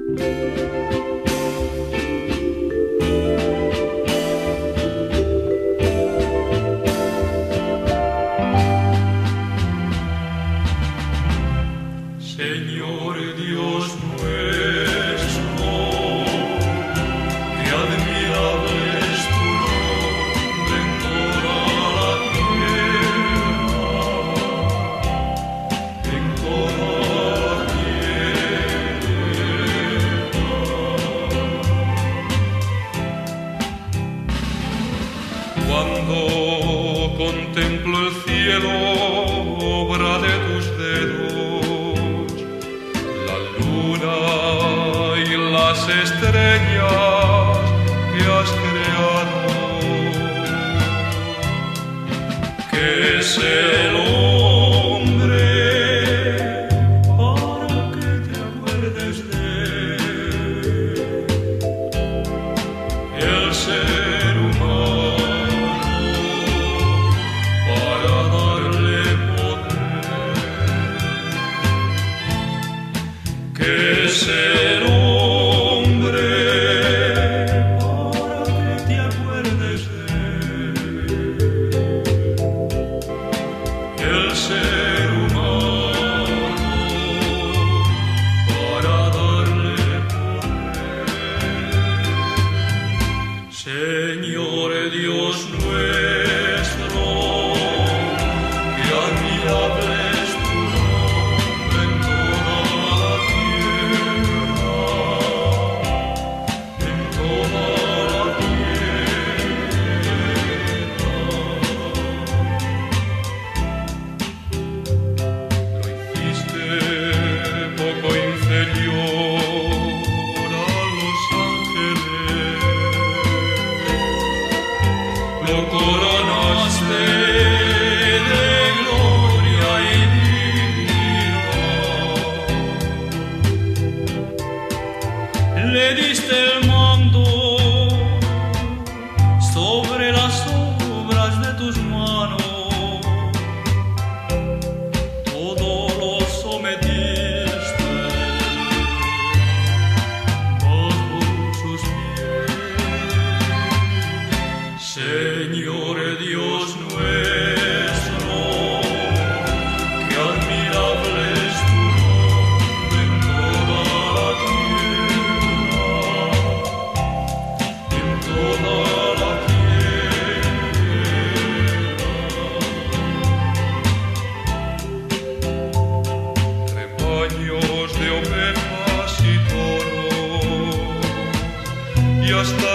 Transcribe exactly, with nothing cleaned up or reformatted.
Señor Dios nuestro, qué admirable es tu nombre en toda la tierra, en toda la tierra. Cuando contemplo el cielo, obra de tus dedos, y las estrellas que has creado, que es el hombre para que te acuerdes de él, el ser humano para darle poder, que es el Señor Dios nuestro, qué admirable es tu nombre en toda la tierra, en toda la tierra. Lo hiciste poco inferior a los ángeles, lo coronaste de gloria y dignidad. Le diste el mando sobre las obras de tus manos, todo lo sometiste bajo sus pies. Señor Dios nuestro, qué admirable es tu nombre en toda la tierra, en toda la tierra. Rebaños de ovejas y toros, y hasta